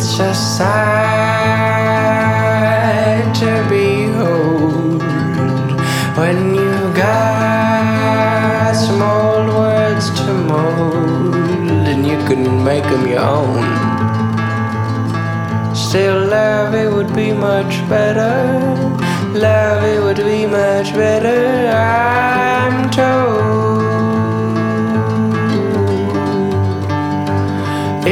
It's a sight to behold when you got some old words to mold and you can make them your own. Still, love, it would be much better. Love, it would be much better.